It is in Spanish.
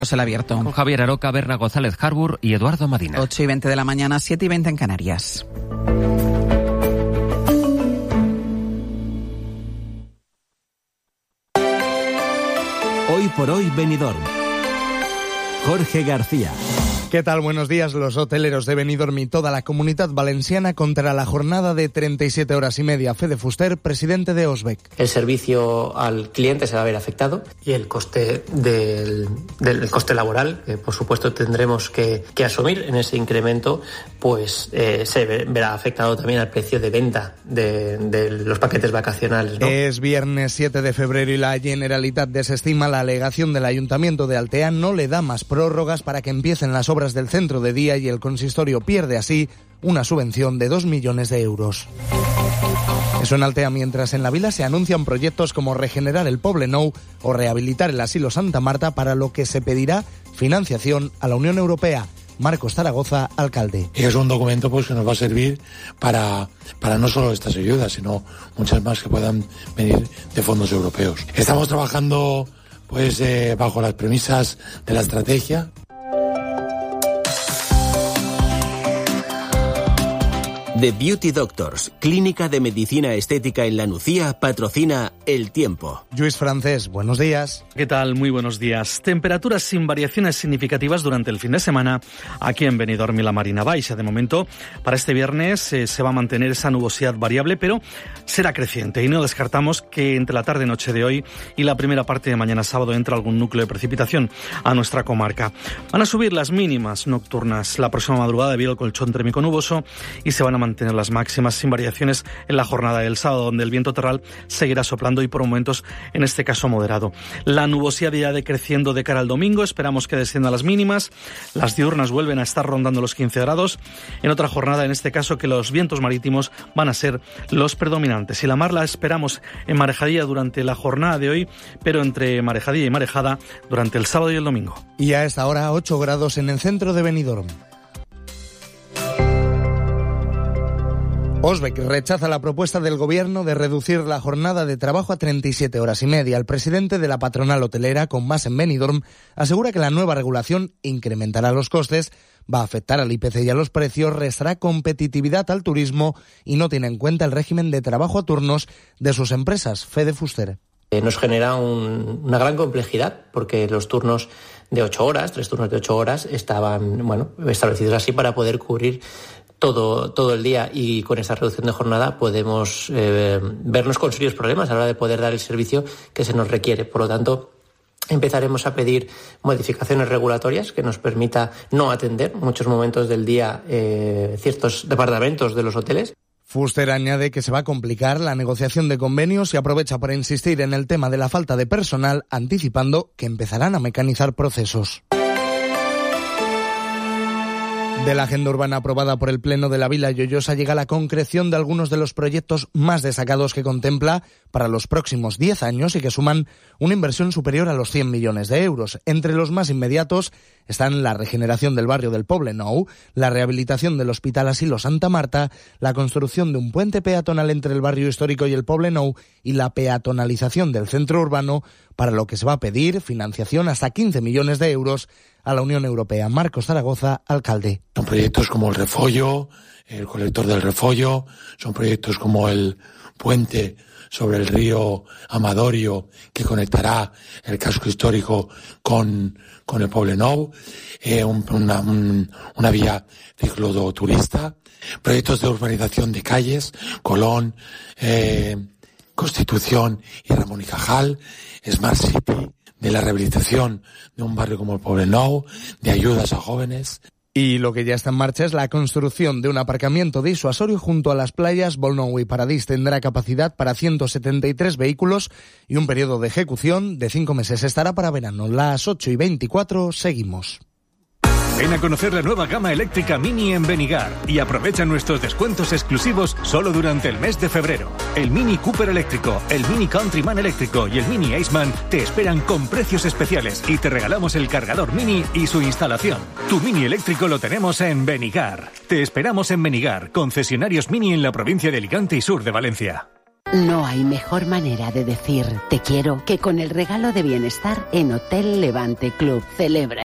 El abierto. Con Javier Aroca, Berna González Harbour y Eduardo Madina. 8:20 de la mañana, 7:20 en Canarias. Hoy por hoy Benidorm. Jorge García. ¿Qué tal? Buenos días. Los hoteleros de Benidorm y toda la Comunitat Valenciana contra la jornada de 37 horas y media. Fede Fuster, presidente de Osbec. El servicio al cliente se va a ver afectado y el coste del coste laboral, que por supuesto tendremos que asumir en ese incremento, pues se verá afectado también al precio de venta de los paquetes vacacionales, ¿no? Es viernes 7 de febrero y la Generalitat desestima la alegación del Ayuntamiento de Altea. No le da más prórrogas para que empiecen las obras del centro de día y el consistorio pierde así una subvención de 2 millones de euros. Eso en Altea, mientras en la vila se anuncian proyectos como regenerar el Poblenou o rehabilitar el asilo Santa Marta, para lo que se pedirá financiación a la Unión Europea. Marcos Zaragoza, alcalde. Es un documento pues que nos va a servir para no solo estas ayudas, sino muchas más que puedan venir de fondos europeos. Estamos trabajando pues bajo las premisas de la estrategia. The Beauty Doctors, clínica de medicina estética en La Nucía, patrocina El Tiempo. Lluís Francés, buenos días. ¿Qué tal? Muy buenos días. Temperaturas sin variaciones significativas durante el fin de semana aquí en Benidorm y la Marina Baixa. De momento, para este viernes se va a mantener esa nubosidad variable, pero será creciente y no descartamos que entre la tarde-noche de hoy y la primera parte de mañana sábado entre algún núcleo de precipitación a nuestra comarca. Van a subir las mínimas nocturnas la próxima madrugada debido al colchón térmico nuboso y se van a mantener las máximas sin variaciones en la jornada del sábado, donde el viento terral seguirá soplando y por momentos, en este caso, moderado. La nubosidad irá decreciendo de cara al domingo, esperamos que desciendan las mínimas, las diurnas vuelven a estar rondando los 15 grados, en otra jornada, en este caso, que los vientos marítimos van a ser los predominantes. Y la mar la esperamos en marejadilla durante la jornada de hoy, pero entre marejadilla y marejada durante el sábado y el domingo. Y a esta hora 8 grados en el centro de Benidorm. Osbec rechaza la propuesta del gobierno de reducir la jornada de trabajo a 37 horas y media. El presidente de la patronal hotelera, con base en Benidorm, asegura que la nueva regulación incrementará los costes, va a afectar al IPC y a los precios, restará competitividad al turismo y no tiene en cuenta el régimen de trabajo a turnos de sus empresas. Fede Fuster. Nos genera una gran complejidad porque los turnos de 8 horas, 3 turnos de 8 horas, estaban establecidos así para poder cubrir todo el día, y con esta reducción de jornada podemos vernos con serios problemas a la hora de poder dar el servicio que se nos requiere. Por lo tanto, empezaremos a pedir modificaciones regulatorias que nos permita no atender muchos momentos del día ciertos departamentos de los hoteles. Fuster añade que se va a complicar la negociación de convenios y aprovecha para insistir en el tema de la falta de personal, anticipando que empezarán a mecanizar procesos. De la agenda urbana aprobada por el Pleno de la Vila Lloyosa llega la concreción de algunos de los proyectos más destacados que contempla para los próximos 10 años y que suman una inversión superior a los 100 millones de euros. Entre los más inmediatos están la regeneración del barrio del Poblenou, la rehabilitación del Hospital Asilo Santa Marta, la construcción de un puente peatonal entre el barrio histórico y el Poblenou y la peatonalización del centro urbano, para lo que se va a pedir financiación hasta 15 millones de euros a la Unión Europea. Marcos Zaragoza, alcalde. Son proyectos como el Refollo, el colector del Refollo, son proyectos como el puente sobre el río Amadorio que conectará el casco histórico con el Poblenou, una vía cicloturista, proyectos de urbanización de calles, Colón, Constitución y Ramón y Cajal, Smart City, de la rehabilitación de un barrio como el Poblenou, de ayudas a jóvenes. Y lo que ya está en marcha es la construcción de un aparcamiento disuasorio junto a las playas Bolnou y Paradís. Tendrá capacidad para 173 vehículos y un periodo de ejecución de 5 meses. Estará para verano. Las 8:24, seguimos. Ven a conocer la nueva gama eléctrica Mini en Benigar y aprovecha nuestros descuentos exclusivos solo durante el mes de febrero. El Mini Cooper eléctrico, el Mini Countryman eléctrico y el Mini Aceman te esperan con precios especiales y te regalamos el cargador Mini y su instalación. Tu Mini eléctrico lo tenemos en Benigar. Te esperamos en Benigar, concesionarios Mini en la provincia de Alicante y sur de Valencia. No hay mejor manera de decir te quiero que con el regalo de bienestar en Hotel Levante Club. Celebra